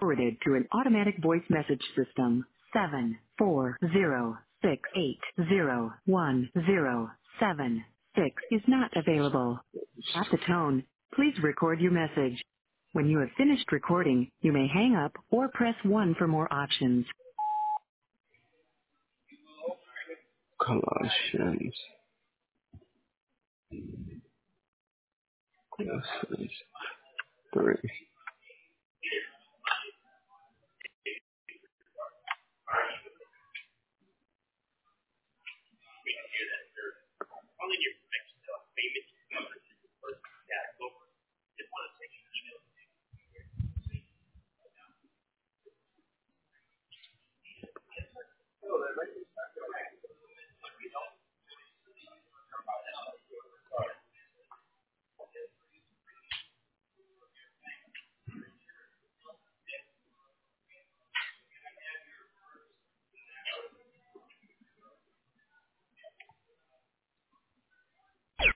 forwarded to an automatic voice message system. 740680107 is not available. At the tone, please record your message. When you have finished recording, you may hang up or press 1 for more options. Colossians. Colossians 3.